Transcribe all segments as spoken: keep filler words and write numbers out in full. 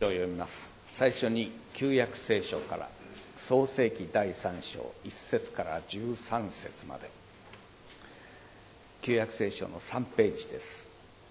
と読みます。最初に旧約聖書から創世記だいさん章いっ節からじゅうさん節まで、旧約聖書のさんページです。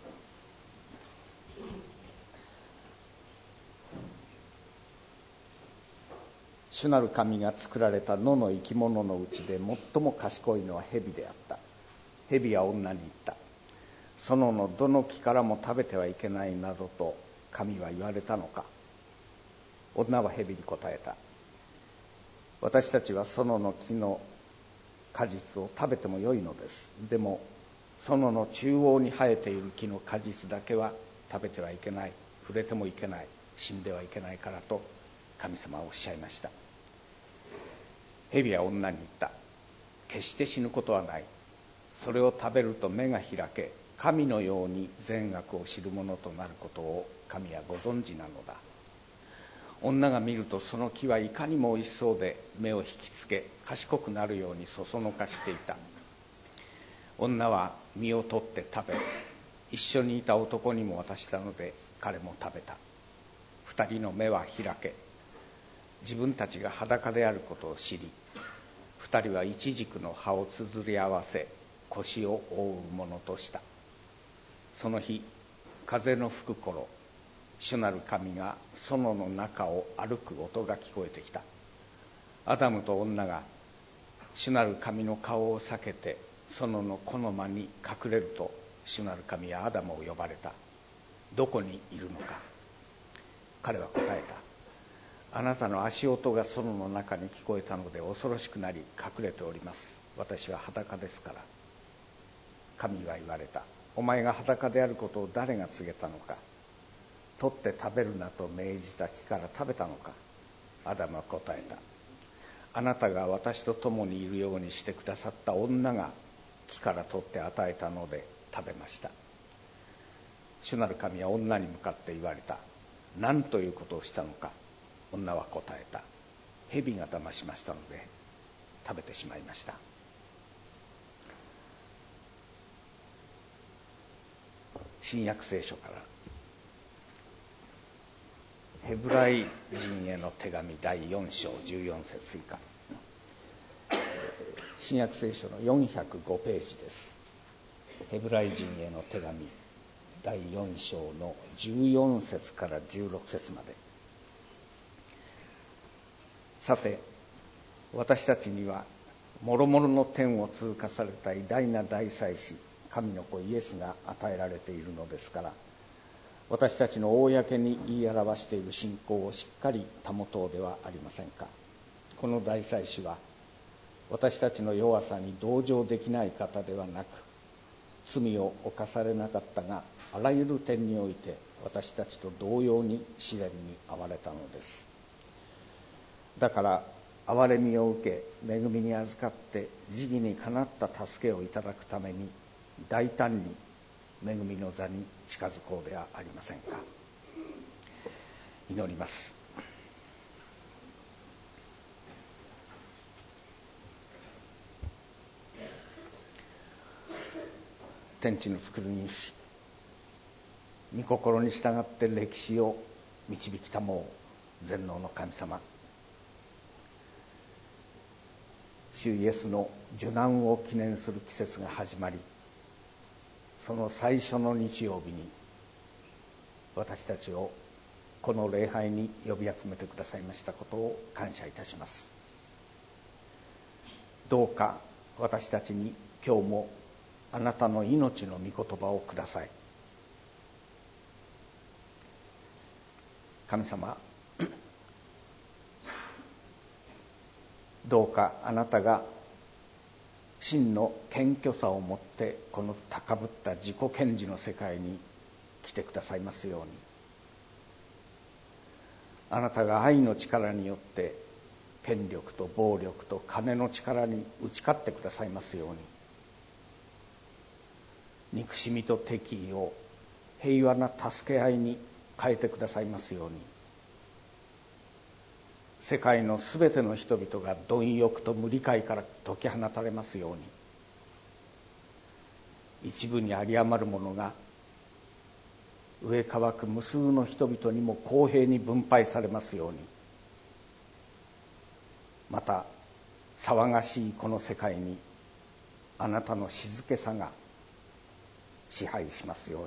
主なる神が作られた野の生き物のうちで最も賢いのは蛇であった。蛇は女に言った。園のどの木からも食べてはいけないなどと神は言われたのか。女は蛇に答えた。私たちは園の木の果実を食べてもよいのです。でも園の中央に生えている木の果実だけは食べてはいけない、触れてもいけない、死んではいけないからと神様はおっしゃいました。蛇は女に言った。決して死ぬことはない。それを食べると目が開け、神のように善悪を知るものとなることを神はご存知なのだ。女が見るとその木はいかにもおいしそうで、目を引きつけ賢くなるようにそそのかしていた。女は実を取って食べ、一緒にいた男にも渡したので彼も食べた。二人の目は開け、自分たちが裸であることを知り、二人はイチジクの葉をつづり合わせ、腰を覆うものとした。その日、風の吹く頃、主なる神が園の中を歩く音が聞こえてきた。アダムと女が主なる神の顔を避けて園の木の間に隠れると、主なる神はアダムを呼ばれた。どこにいるのか。彼は答えた。あなたの足音が園の中に聞こえたので恐ろしくなり隠れております。私は裸ですから。神は言われた。お前が裸であることを誰が告げたのか。取って食べるなと命じた木から食べたのか。アダムは答えた。あなたが私と共にいるようにしてくださった女が木から取って与えたので食べました。主なる神は女に向かって言われた。何ということをしたのか。女は答えた。蛇が騙しましたので食べてしまいました。新約聖書からヘブライ人への手紙だいよん章じゅうよん節以下、新約聖書のよんひゃくごページです。ヘブライ人への手紙だいよん章のじゅうよん節からじゅうろく節まで。さて、私たちには諸々の天を通過された偉大な大祭司、神の子イエスが与えられているのですから、私たちの公に言い表している信仰をしっかり保とうではありませんか。この大祭司は私たちの弱さに同情できない方ではなく、罪を犯されなかったが、あらゆる点において私たちと同様に試練に遭われたのです。だから憐れみを受け、恵みに預かって時義にかなった助けをいただくために、大胆に恵みの座に近づこうではありませんか。祈ります。天地の作る主、御心に従って歴史を導きたもう全能の神様、主イエスの受難を記念する季節が始まり、その最初の日曜日に私たちをこの礼拝に呼び集めてくださいましたことを感謝いたします。どうか私たちに今日もあなたの命の御言葉をください。神様、どうかあなたが真の謙虚さをもってこの高ぶった自己顕示の世界に来てくださいますように、あなたが愛の力によって権力と暴力と金の力に打ち勝ってくださいますように、憎しみと敵意を平和な助け合いに変えてくださいますように、世界のすべての人々が貪欲と無理解から解き放たれますように、一部に有り余る者が上乾く無数の人々にも公平に分配されますように、また騒がしいこの世界にあなたの静けさが支配しますように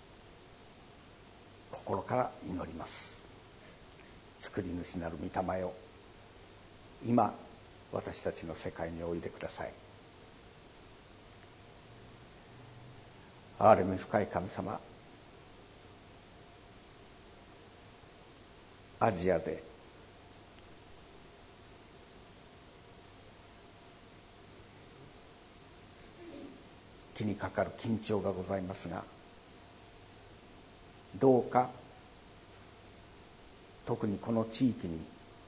心から祈ります。作り主なる御霊よ、今私たちの世界においでください。憐れみ深い神様、アジアで気にかかる緊張がございますが、どうか特にこの地域に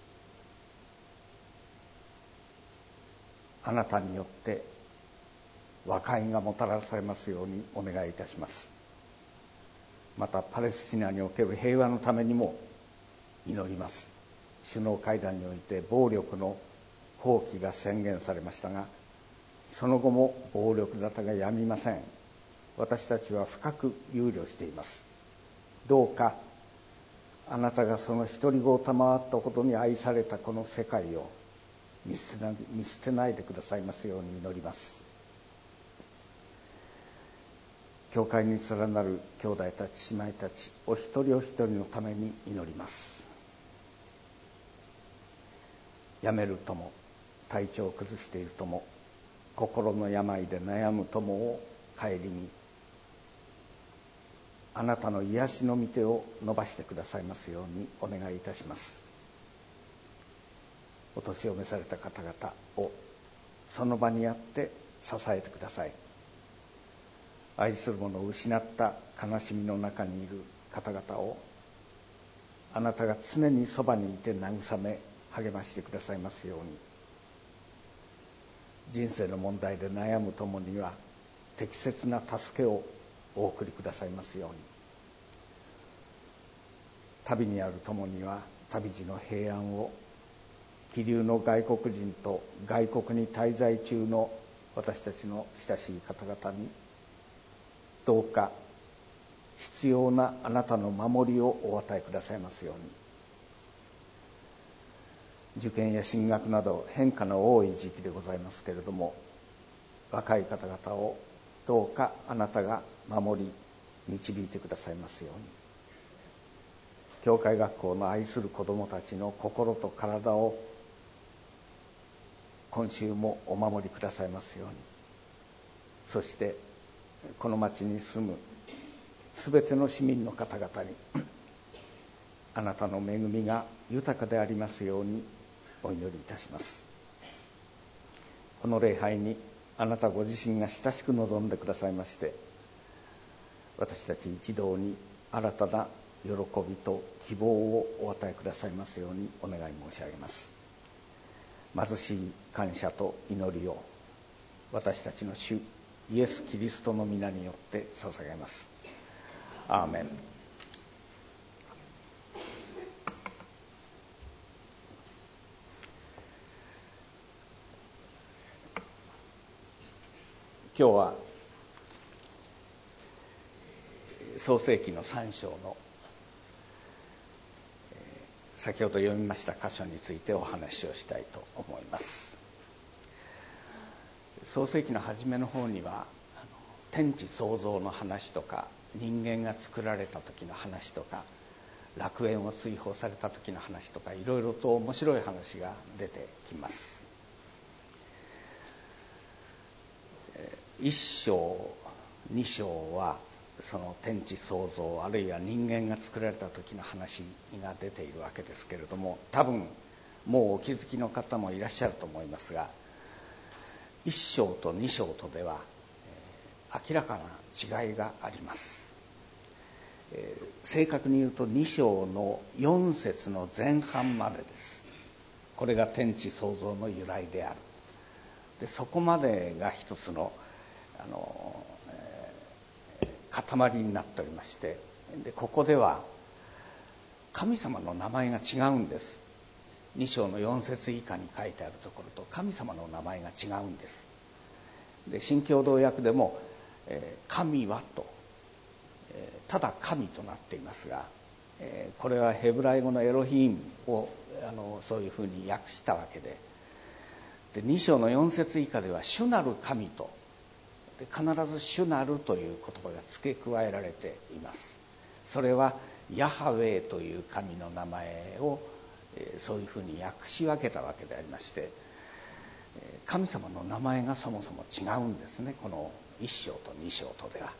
あなたによって和解がもたらされますようにお願いいたします。またパレスチナにおける平和のためにも祈ります。首脳会談において暴力の放棄が宣言されましたが、その後も暴力沙汰がやみません。私たちは深く憂慮しています。どうかあなたがその独り子を賜ったほどに愛されたこの世界を見捨てな、見捨てないでくださいますように祈ります。教会に連なる兄弟たち姉妹たちお一人お一人のために祈ります。病める友、体調を崩している友、心の病で悩む友を顧み、あなたの癒しの御手を伸ばしてくださいますようにお願いいたします。お年を召された方々をその場にあって支えてください。愛する者を失った悲しみの中にいる方々をあなたが常にそばにいて慰め励ましてくださいますように、人生の問題で悩む友には適切な助けをお送りくださいますように、旅にある友には旅路の平安を、気流の外国人と外国に滞在中の私たちの親しい方々にどうか必要なあなたの守りをお与えくださいますように、受験や進学など変化の多い時期でございますけれども、若い方々をどうかあなたが守り導いてくださいますように、教会学校の愛する子どもたちの心と体を今週もお守りくださいますように、そしてこの町に住むすべての市民の方々にあなたの恵みが豊かでありますようにお祈りいたします。この礼拝にあなたご自身が親しく臨んでくださいまして、私たち一同に新たな喜びと希望をお与えくださいますようにお願い申し上げます。貧しい感謝と祈りを私たちの主イエス・キリストの皆によって捧げます。アーメン。今日は創世記のさん章の先ほど読みました箇所についてお話をしたいと思います。創世記の初めの方には天地創造の話とか、人間が作られた時の話とか、楽園を追放された時の話とか、いろいろと面白い話が出てきます。一章二章はその天地創造、あるいは人間が作られた時の話が出ているわけですけれども、多分もうお気づきの方もいらっしゃると思いますが、一章と二章とでは、えー、明らかな違いがあります。えー、正確に言うと二章の四節の前半までです。これが天地創造の由来である。でそこまでが一つのあの、えー、塊になっておりまして、でここでは神様の名前が違うんです。に章のよん節以下に書いてあるところと神様の名前が違うんです。で新共同訳でも、えー、神はとただ神となっていますが、これはヘブライ語のエロヒームをあのそういうふうに訳したわけで、でに章のよん節以下では主なる神と、で必ず主なるという言葉が付け加えられています。それはヤハウェという神の名前をそういうふうに訳し分けたわけでありまして、神様の名前がそもそも違うんですね、このいっ章とに章とでは。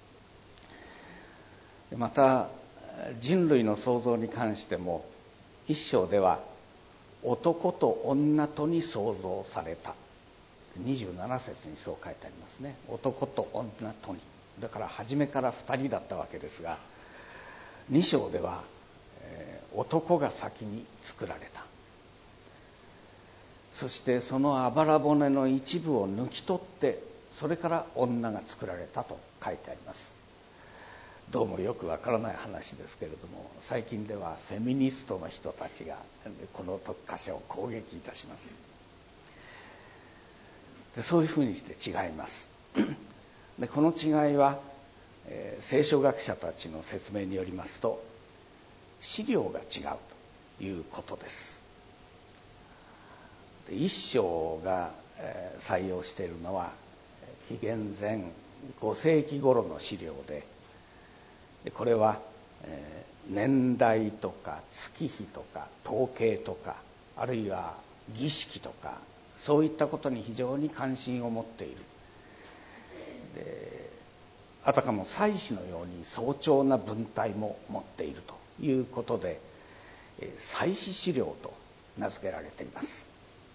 また人類の創造に関してもいっ章では男と女とに創造された、にじゅうなな節にそう書いてありますね。男と女とに、だから初めからふたりだったわけですが、に章では、えー、男が先に作られた。そしてそのあばら骨の一部を抜き取ってそれから女が作られたと書いてあります。どうもよくわからない話ですけれども、最近ではフェミニストの人たちがこの箇所を攻撃いたします。でそういうふうにして違います。でこの違いは、えー、聖書学者たちの説明によりますと、資料が違うということです。で一章が、えー、採用しているのは紀元前ご世紀頃の資料で、でこれは、えー、年代とか月日とか統計とか、あるいは儀式とか、そういったことに非常に関心を持っている。であたかも祭司のように壮長な文体も持っているということで、祭司資料と名付けられています。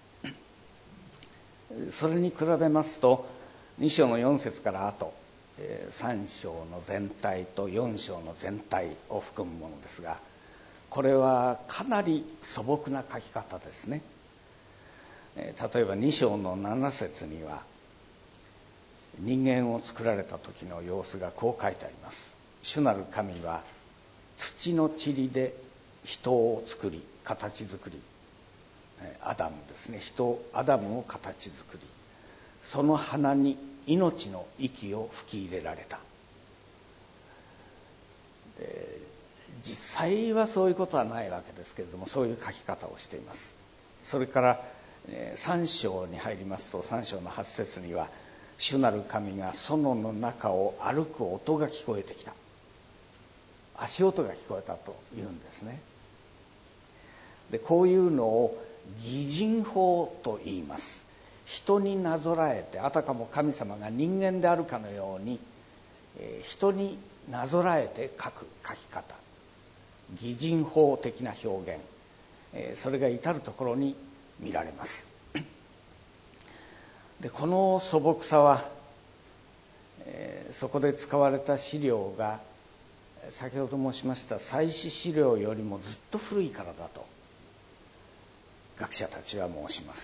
それに比べますとに章のよん節から後、さん章の全体とよん章の全体を含むものですが、これはかなり素朴な書き方ですね。例えばに章のなな節には人間を作られた時の様子がこう書いてあります。主なる神は土の塵で人を作り、形作り、アダムですね、人アダムを形作り、その鼻に命の息を吹き入れられた。で実際はそういうことはないわけですけれども、そういう書き方をしています。それからさん章に入りますと、さん章のはち節には主なる神が園の中を歩く音が聞こえてきた、足音が聞こえたというんですね。でこういうのを擬人法と言います。人になぞらえて、あたかも神様が人間であるかのように、えー、人になぞらえて書く書き方、擬人法的な表現、えー、それが至るところに見られます。でこの素朴さは、えー、そこで使われた資料が先ほど申しました祭司資料よりもずっと古いからだと学者たちは申します。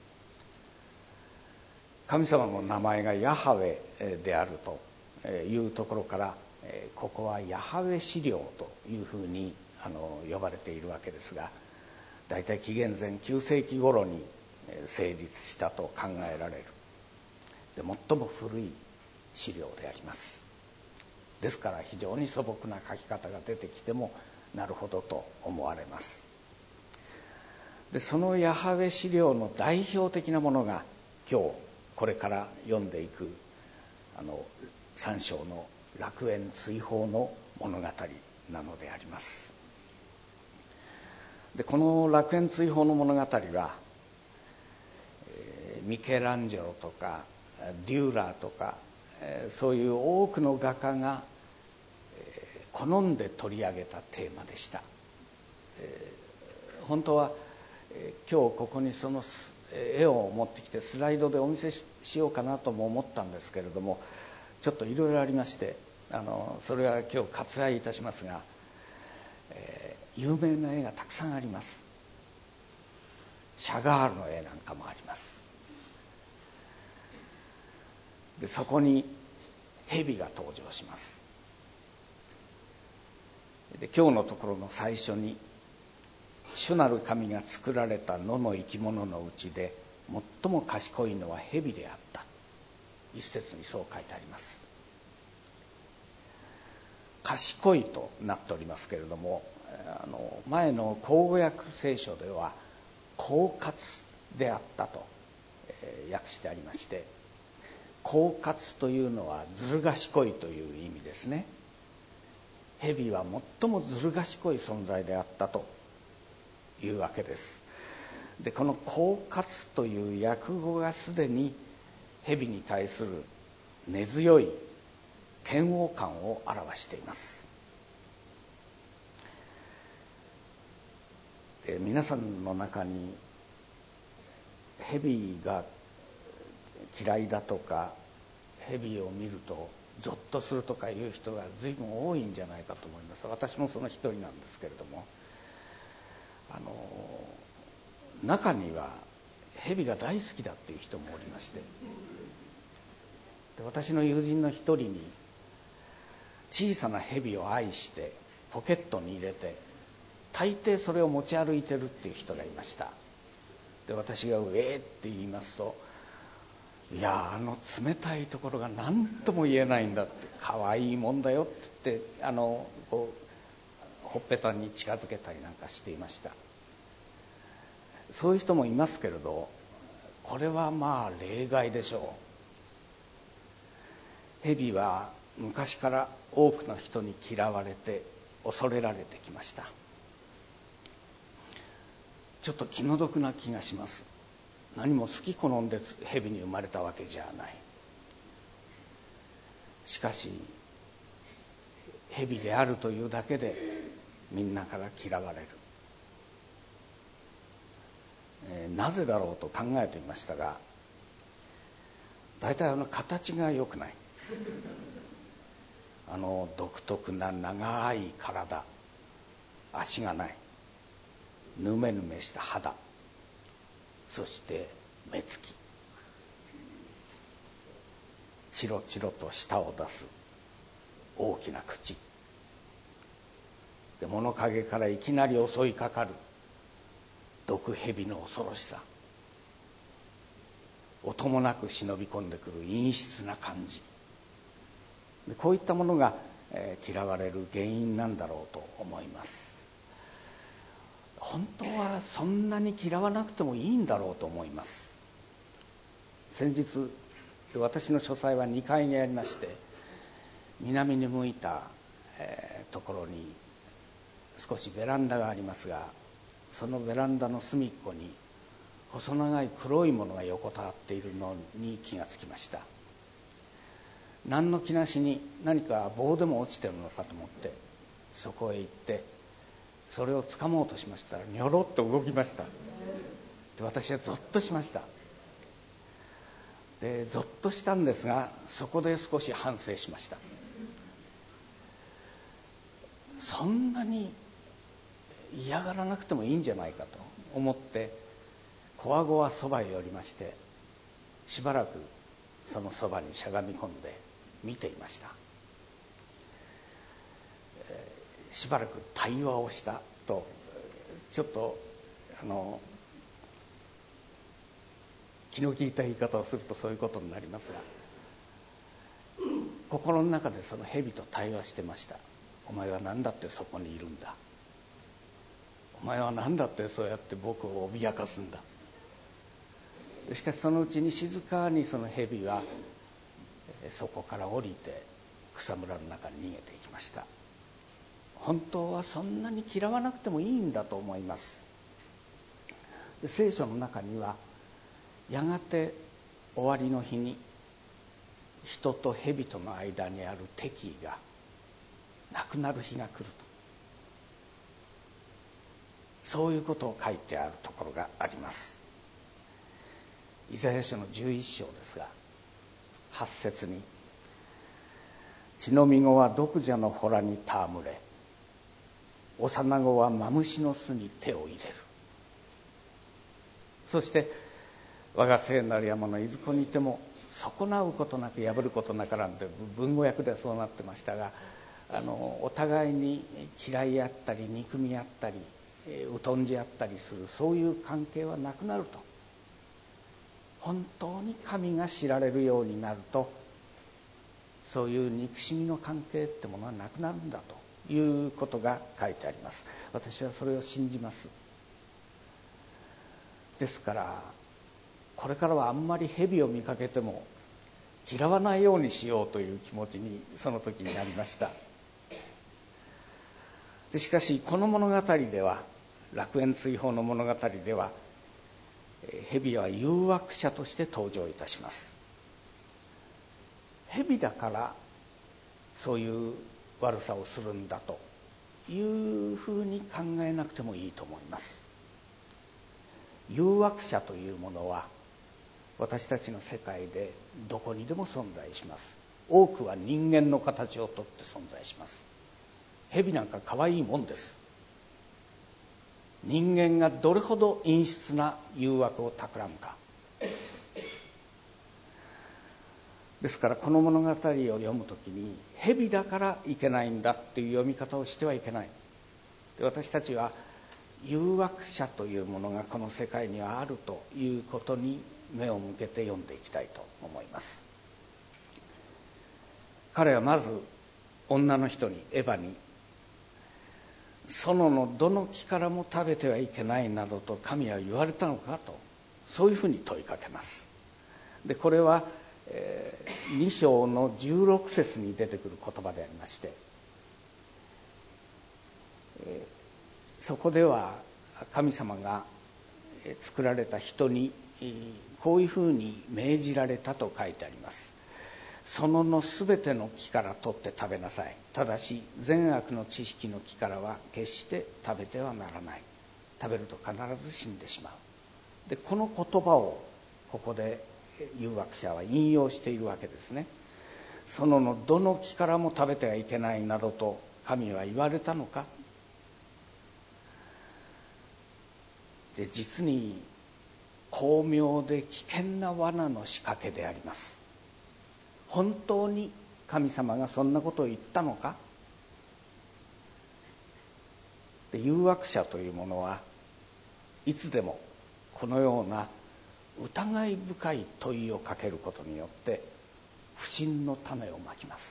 神様の名前がヤハウェであるというところから、ここはヤハウェ資料というふうにあの呼ばれているわけですが、だいたい紀元前きゅう世紀頃に成立したと考えられる。で最も古い資料であります。ですから非常に素朴な書き方が出てきてもなるほどと思われます。でそのヤハウェ資料の代表的なものが今日これから読んでいくあのさん章の楽園追放の物語なのであります。でこの楽園追放の物語は、えー、ミケランジェロとかデューラーとか、えー、そういう多くの画家が、えー、好んで取り上げたテーマでした。えー、本当は、えー、今日ここにその絵を持ってきてスライドでお見せ し, しようかなとも思ったんですけれども、ちょっといろいろありまして、あのそれは今日割愛いたしますが、えー、有名な絵がたくさんあります。シャガールの絵なんかもあります。でそこに蛇が登場します。で今日のところの最初に、主なる神が作られた野の生き物のうちで最も賢いのは蛇であった、一節にそう書いてあります。 賢いとなっておりますけれども、あの前の口語訳聖書では狡猾であったと、えー、訳してありまして、狡猾というのはずる賢いという意味ですね。蛇は最もずる賢い存在であったというわけです。でこの狡猾という訳語がすでに蛇に対する根強い嫌悪感を表しています。で皆さんの中に蛇が嫌いだとか、蛇を見るとゾッとするとかいう人が随分多いんじゃないかと思います。私もその一人なんですけれども、あの中には蛇が大好きだっていう人もおりまして、で私の友人の一人に小さな蛇を愛してポケットに入れて大抵それを持ち歩いてるっていう人がいました。で私が「うえー」って言いますと、いやあの冷たいところが何とも言えないんだって、可愛いもんだよって言ってあのこうほっぺたに近づけたりなんかしていました。そういう人もいますけれど、これはまあ例外でしょう。蛇は昔から多くの人に嫌われて恐れられてきました。ちょっと気の毒な気がします。何も好き好んで蛇に生まれたわけじゃない。しかし蛇であるというだけでみんなから嫌われる。えー、なぜだろうと考えていましたが、大体あの形が良くない。あの独特な長い体、足がない、ぬめぬめした肌、そして目つき、チロチロと舌を出す大きな口で、物陰からいきなり襲いかかる毒蛇の恐ろしさ、音もなく忍び込んでくる陰湿な感じで、こういったものが、えー、嫌われる原因なんだろうと思います。本当はそんなに嫌わなくてもいいんだろうと思います。先日私の書斎はにかいにありまして、南に向いた、えー、ところに少しベランダがありますが、そのベランダの隅っこに細長い黒いものが横たわっているのに気がつきました。何の気なしに何か棒でも落ちてるのかと思ってそこへ行ってそれを掴もうとしましたら、ニョロッと動きました。で私はゾッとしました。でゾッとしたんですが、そこで少し反省しました。そんなに嫌がらなくてもいいんじゃないかと思ってこわごわそばへ寄りまして、しばらくそのそばにしゃがみ込んで見ていました。えー、しばらく対話をしたと、ちょっとあの気の利いた言い方をするとそういうことになりますが、心の中でその蛇と対話してました。お前は何だってそこにいるんだ。お前は何だってそうやって僕を脅かすんだ。しかしそのうちに静かにその蛇はそこから降りて草むらの中に逃げていきました。本当はそんなに嫌わなくてもいいんだと思います。で聖書の中にはやがて終わりの日に人と蛇との間にある敵意がなくなる日が来ると、そういうことを書いてあるところがあります。イザヤ書のじゅういっ章ですが、はち節に血のみ子は毒蛇の洞に戯れ、幼子はマムシの巣に手を入れる。そして我が聖なる山のいずこにいても損なうことなく破ることなからんという文語訳ではそうなってましたが、あのお互いに嫌い合ったり憎み合ったり疎んじ合ったりする、そういう関係はなくなると。本当に神が知られるようになると、 そういう憎しみの関係ってものはなくなるんだということが書いてあります。私はそれを信じます。ですからこれからはあんまり蛇を見かけても嫌わないようにしようという気持ちにその時になりました。でしかしこの物語では、楽園追放の物語では、蛇は誘惑者として登場いたします。蛇だからそういう悪さをするんだというふうに考えなくてもいいと思います。誘惑者というものは私たちの世界でどこにでも存在します。多くは人間の形をとって存在します。蛇なんか可愛いもんです。人間がどれほど陰湿な誘惑を企むか。ですからこの物語を読むときに、蛇だからいけないんだっていう読み方をしてはいけない。で、私たちは誘惑者というものがこの世界にはあるということに目を向けて読んでいきたいと思います。彼はまず女の人に、エヴァに、園のどの木からも食べてはいけないなどと神は言われたのかと、そういうふうに問いかけます。でこれは、えー、に章のじゅうろく節に出てくる言葉でありまして、えー、そこでは神様が作られた人にこういうふうに命じられたと書いてあります。園のすべての木から取って食べなさい。ただし善悪の知識の木からは決して食べてはならない。食べると必ず死んでしまう。でこの言葉をここで誘惑者は引用しているわけですね。園のどの木からも食べてはいけないなどと神は言われたのか。で実に巧妙で危険な罠の仕掛けであります。本当に神様がそんなことを言ったのか。で誘惑者というものはいつでもこのような疑い深い問いをかけることによって不信の種をまきます。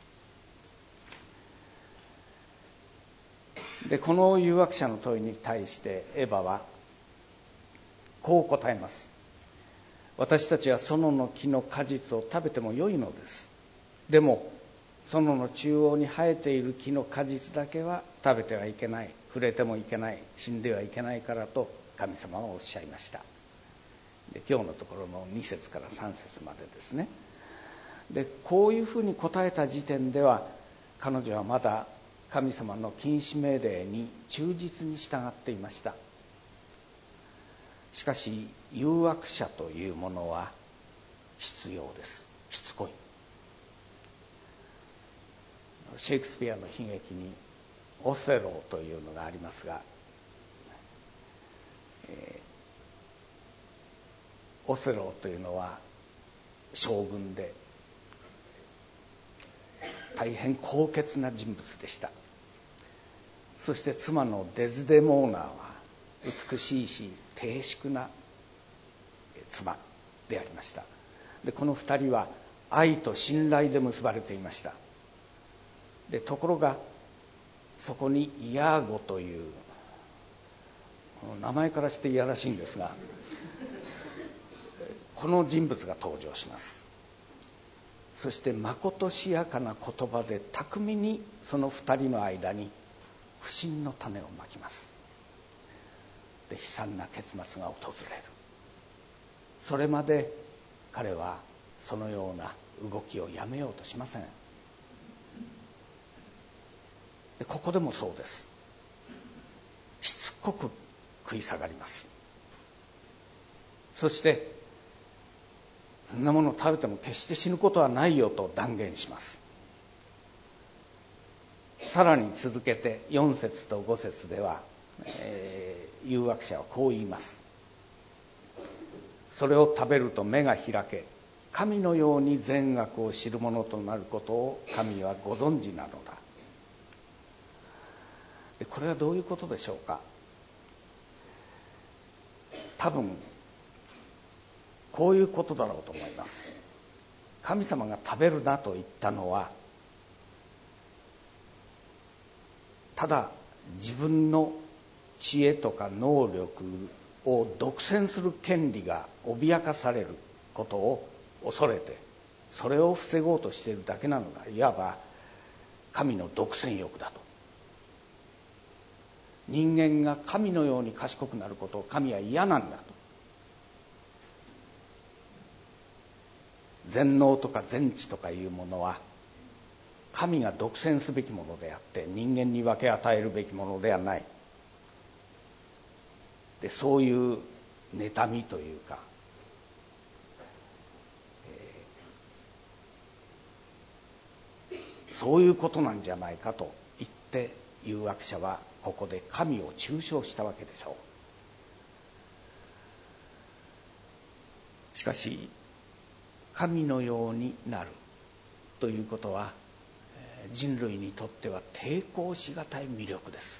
でこの誘惑者の問いに対してエヴァはこう答えます。私たちは園の木の果実を食べてもよいのです。でも園の中央に生えている木の果実だけは食べてはいけない、触れてもいけない、死んではいけないからと神様はおっしゃいました。で今日のところのに節からさん節までですね。でこういうふうに答えた時点では彼女はまだ神様の禁止命令に忠実に従っていました。しかし誘惑者というものは必要です。しつこい。シェイクスピアの悲劇にオセローというのがありますが、えー、オセローというのは将軍で大変高潔な人物でした。そして妻のデズデモーナーは美しいし低粛な妻でありました。でこの二人は愛と信頼で結ばれていました。でところがそこにイヤーゴという名前からしていやらしいんですが、この人物が登場します。そしてまことしやかな言葉で巧みにその二人の間に不信の種をまきます。で悲惨な結末が訪れる。それまで彼はそのような動きをやめようとしません。でここでもそうです。しつこく食い下がります。そしてそんなものを食べても決して死ぬことはないよと断言します。さらに続けてよん節とご節では、えー、誘惑者はこう言います。それを食べると目が開け、神のように善悪を知るものとなることを神はご存知なのだ。でこれはどういうことでしょうか。多分こういうことだろうと思います。 神様が食べるなと言ったのは、ただ自分の知恵とか能力を独占する権利が脅かされることを恐れて、それを防ごうとしているだけなのが、いわば神の独占欲だと。人間が神のように賢くなることを神は嫌なんだと。全能とか全知とかいうものは神が独占すべきものであって、人間に分け与えるべきものではない。で、そういう妬みというか、えー、そういうことなんじゃないかと言って誘惑者はここで神を中傷したわけでしょう。しかし神のようになるということは、人類にとっては抵抗しがたい魅力です。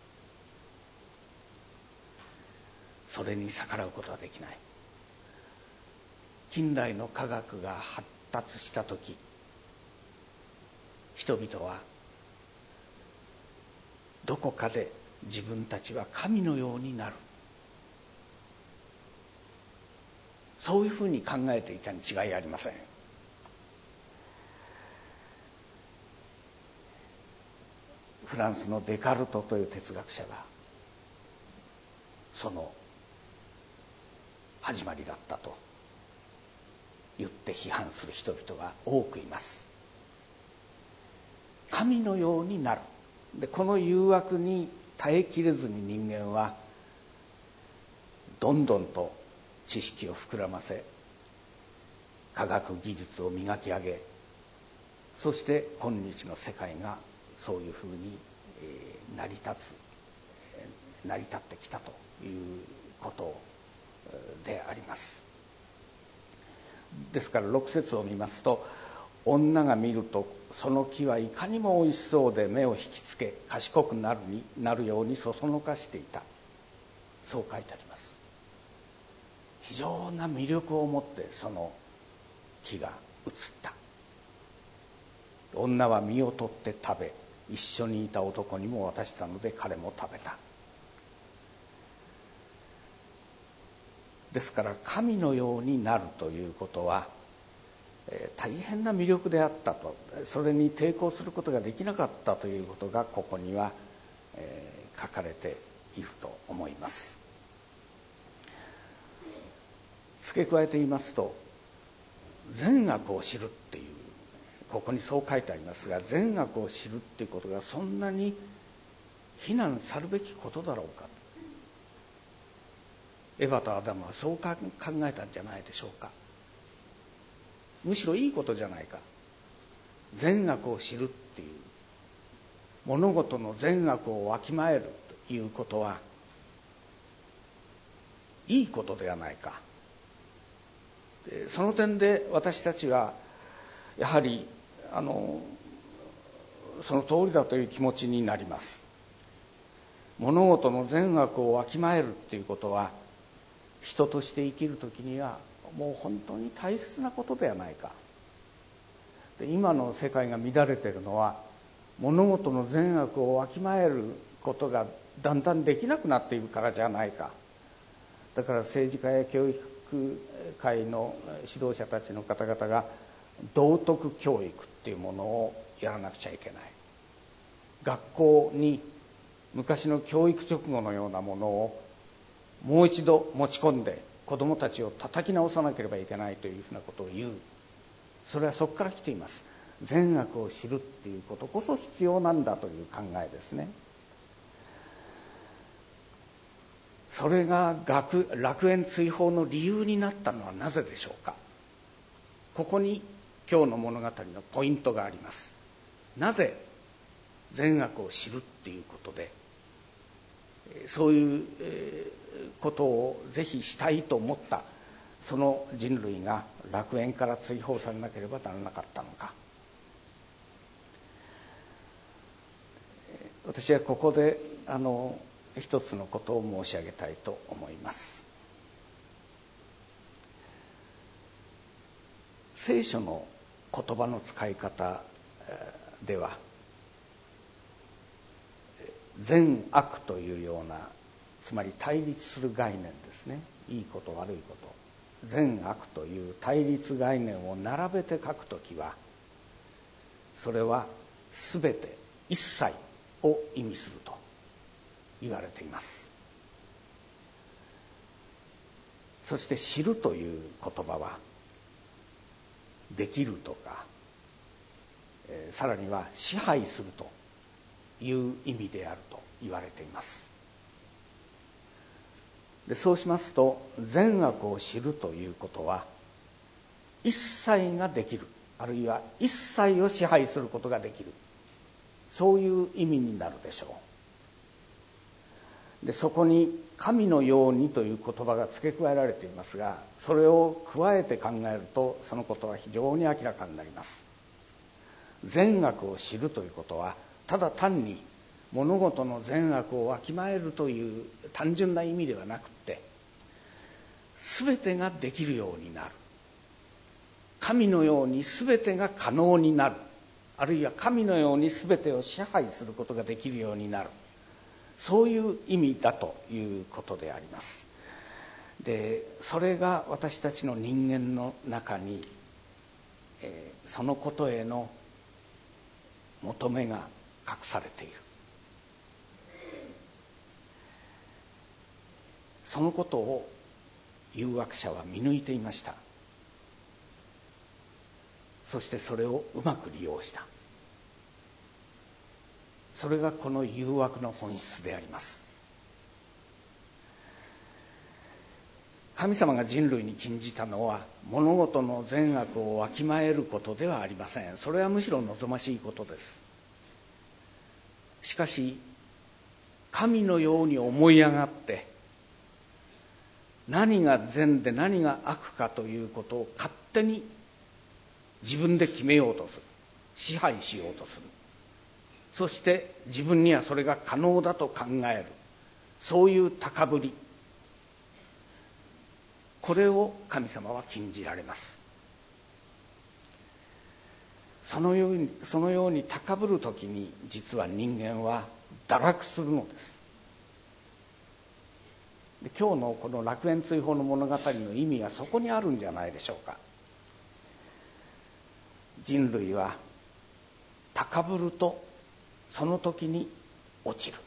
それに逆らうことはできない。近代の科学が発達したとき、人々はどこかで自分たちは神のようになる、そういうふうに考えていたに違いありません。フランスのデカルトという哲学者がその始まりだったと言って批判する人々が多くいます。神のようになる。で、この誘惑に耐えきれずに人間はどんどんと知識を膨らませ、科学技術を磨き上げ、そして今日の世界がそういうふうに成り立つ成り立ってきたということであります。ですからろく節を見ますと、女が見るとその木はいかにもおいしそうで目を引きつけ、賢くなるになるようにそそのかしていた、そう書いてあります。非常な魅力を持ってその木が映った。女は実を取って食べ、一緒にいた男にも渡したので彼も食べた。ですから神のようになるということは、えー、大変な魅力であったと、それに抵抗することができなかったということがここには、えー、書かれていると思います。付け加えて言いますと、善悪を知るっていう、ここにそう書いてありますが、善悪を知るっていうことがそんなに非難さるべきことだろうか。エヴァとアダムはそう考えたんじゃないでしょうか。むしろいいことじゃないか。善悪を知るっていう、物事の善悪をわきまえるということはいいことではないか。その点で私たちはやはりあのその通りだという気持ちになります。物事の善悪をわきまえるっていうことは、人として生きるときにはもう本当に大切なことではないか。で、今の世界が乱れているのは、物事の善悪をわきまえることがだんだんできなくなっているからじゃないか。だから政治家や教育界の指導者たちの方々が道徳教育っていうものをやらなくちゃいけない。学校に昔の教育直後のようなものをもう一度持ち込んで子どもたちを叩き直さなければいけないというふうなことを言う。それはそこから来ています。善悪を知るっていうことこそ必要なんだという考えですね。それが学楽園追放の理由になったのはなぜでしょうか。ここに今日の物語のポイントがあります。なぜ善悪を知るっていうことで、そういうことをぜひしたいと思ったその人類が楽園から追放されなければならなかったのか。私はここであの一つのことを申し上げたいと思います。 聖書の言葉の使い方では善悪というような、つまり対立する概念ですね。いいこと悪いこと、善悪という対立概念を並べて書くときは、それはすべて一切を意味すると言われています。そして知るという言葉はできるとか、えー、さらには支配するという意味であると言われています。でそうしますと、善悪を知るということは一切ができる、あるいは一切を支配することができる、そういう意味になるでしょう。でそこに神のようにという言葉が付け加えられていますが、それを加えて考えるとそのことは非常に明らかになります。善悪を知るということは、ただ単に物事の善悪をわきまえるという単純な意味ではなくて、全てができるようになる、神のように全てが可能になる、あるいは神のように全てを支配することができるようになる、そういう意味だということであります。でそれが私たちの人間の中に、えー、そのことへの求めが隠されている。そのことを誘惑者は見抜いていました。そしてそれをうまく利用した。それがこの誘惑の本質であります。神様が人類に禁じたのは物事の善悪をわきまえることではありません。それはむしろ望ましいことです。しかし神のように思い上がって何が善で何が悪かということを勝手に自分で決めようとする、支配しようとする、そして自分にはそれが可能だと考える、そういう高ぶり、これを神様は禁じられます。そのように、そのように高ぶるときに、実は人間は堕落するのです。で今日のこの楽園追放の物語の意味はそこにあるんじゃないでしょうか。人類は高ぶるとその時に落ちる。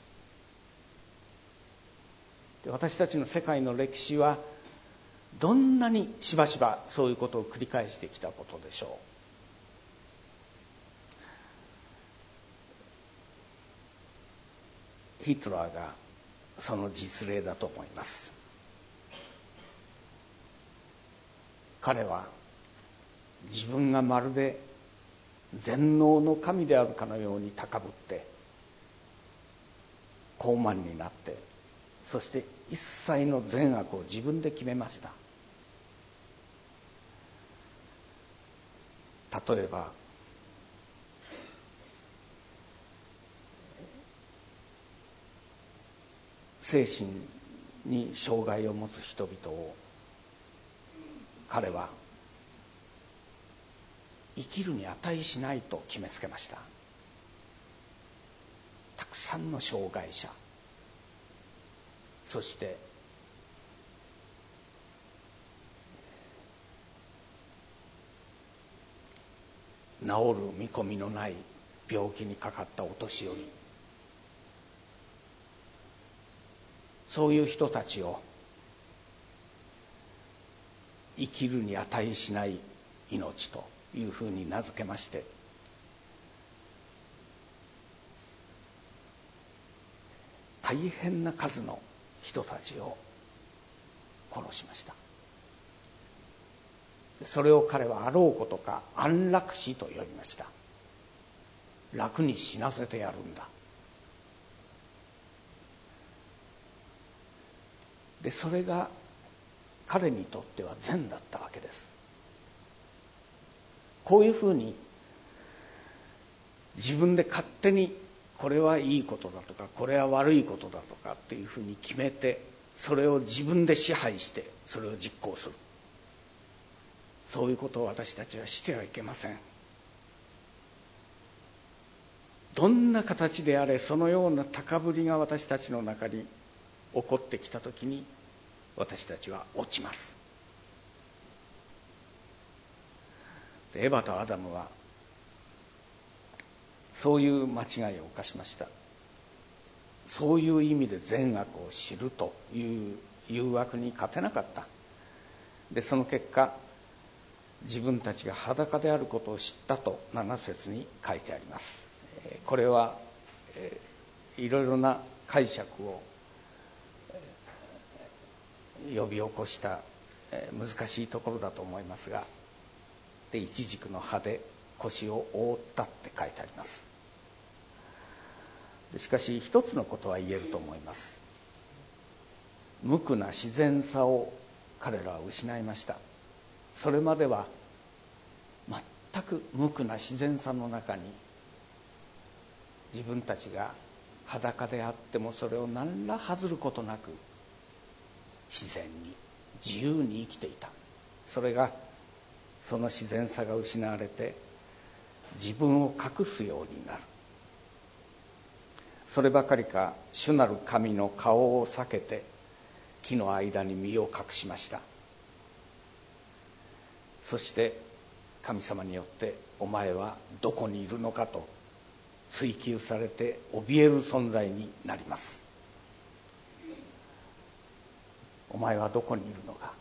で私たちの世界の歴史はどんなにしばしばそういうことを繰り返してきたことでしょう。ヒトラーがその実例だと思います。彼は自分がまるで全能の神であるかのように高ぶって高慢になって、そして一切の善悪を自分で決めました。例えば精神に障害を持つ人々を彼は生きるに値しないと決めつけました。たくさんの障害者、そして治る見込みのない病気にかかったお年寄り、そういう人たちを生きるに値しない命というふうに名付けまして、大変な数の人たちを殺しました。それを彼はあろうことか安楽死と呼びました。楽に死なせてやるんだ。でそれが彼にとっては善だったわけです。こういうふうに自分で勝手にこれはいいことだとかこれは悪いことだとかっていうふうに決めて、それを自分で支配してそれを実行する、 そういうことを私たちはしてはいけません。どんな形であれ、そのような高ぶりが私たちの中に起こってきたときに、私たちは落ちます。エバとアダムはそういう間違いを犯しました。そういう意味で善悪を知るという誘惑に勝てなかった。でその結果、自分たちが裸であることを知ったとなな節に書いてあります。これは、えー、いろいろな解釈を呼び起こした、えー、難しいところだと思いますが、で一軸の葉で腰を覆ったって書いてあります。でしかし一つのことは言えると思います。無垢な自然さを彼らは失いました。それまでは全く無垢な自然さの中に、自分たちが裸であってもそれを何ら恥ずることなく自然に自由に生きていた。それがその自然さが失われて自分を隠すようになる。そればかりか、主なる神の顔を避けて木の間に身を隠しました。そして神様によって、お前はどこにいるのかと追及されて怯える存在になります。お前はどこにいるのか、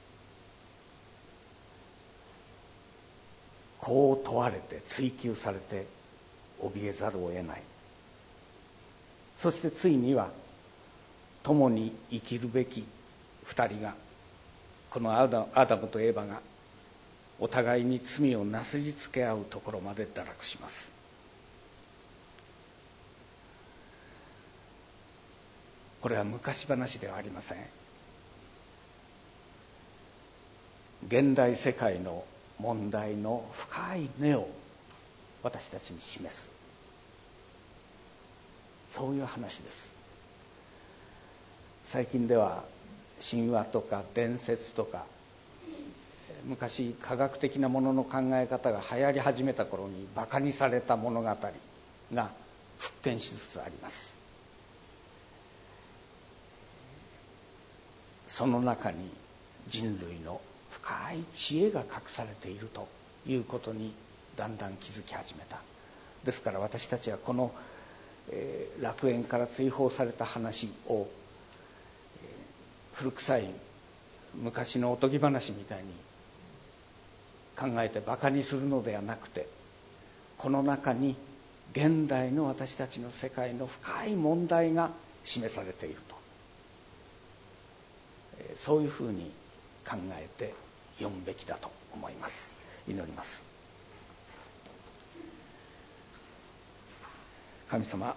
こう問われて追及されて怯えざるを得ない。そしてついには共に生きるべき二人が、このアダムとエバがお互いに罪をなすりつけ合うところまで堕落します。これは昔話ではありません。現代世界の問題の深い根を私たちに示す、そういう話です。最近では神話とか伝説とか、昔科学的なものの考え方が流行り始めた頃にバカにされた物語が復権しつつあります。その中に人類の深い知恵が隠されているということにだんだん気づき始めた。ですから私たちはこの、えー、楽園から追放された話を、えー、古臭い昔のおとぎ話みたいに考えてバカにするのではなくて、この中に現代の私たちの世界の深い問題が示されていると、えー、そういうふうに考えて読むべきだと思います。祈ります。神様、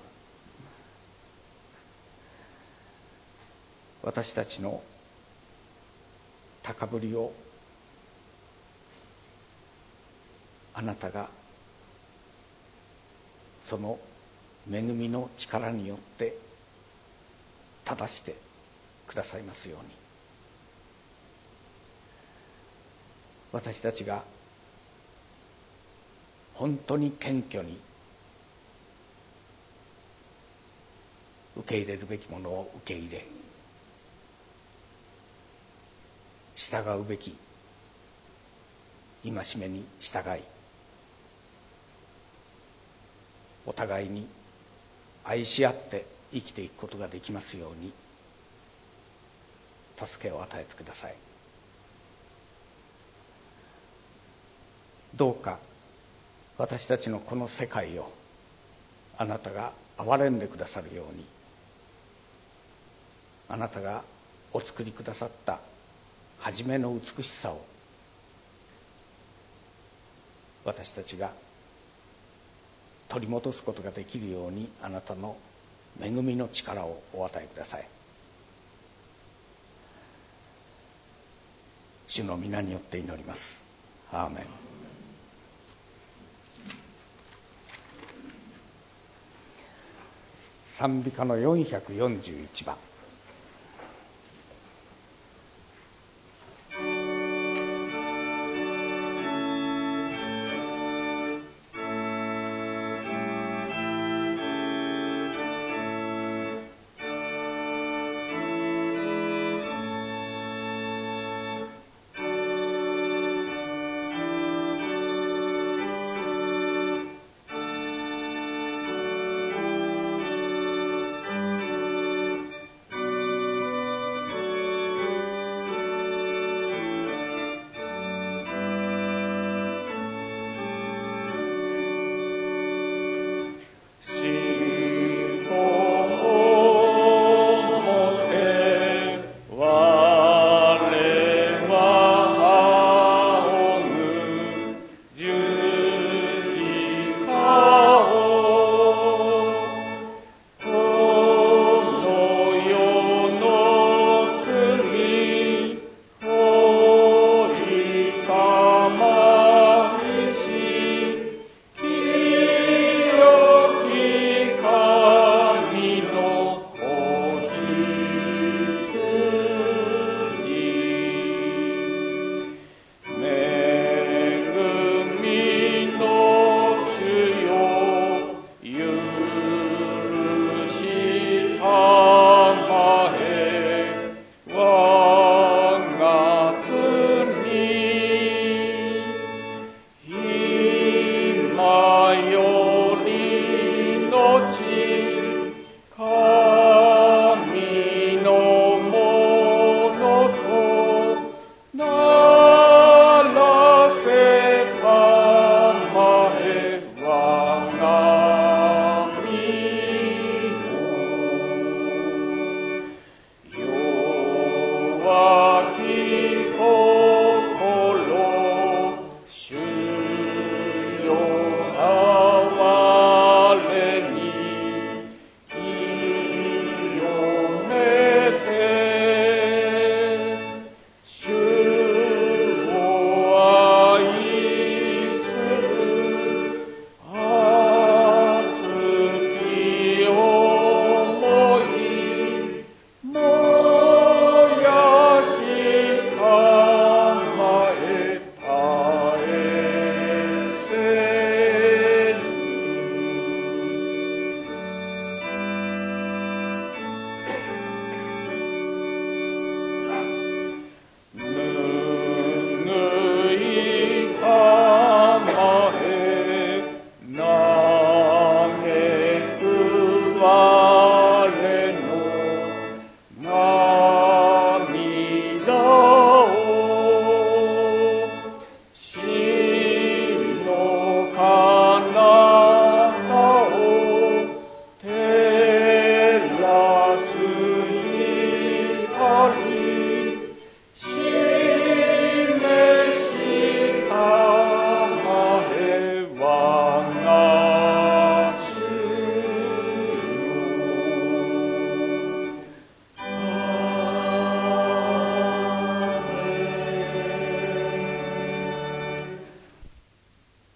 私たちの高ぶりをあなたがその恵みの力によって正してくださいますように、私たちが本当に謙虚に受け入れるべきものを受け入れ、従うべき戒めに従い、お互いに愛し合って生きていくことができますように助けを与えてください。どうか私たちのこの世界をあなたが憐れんでくださるように、あなたがお作りくださった初めの美しさを私たちが取り戻すことができるように、あなたの恵みの力をお与えください。主の皆によって祈ります。アーメン。賛美歌のよんひゃくよんじゅういちばん。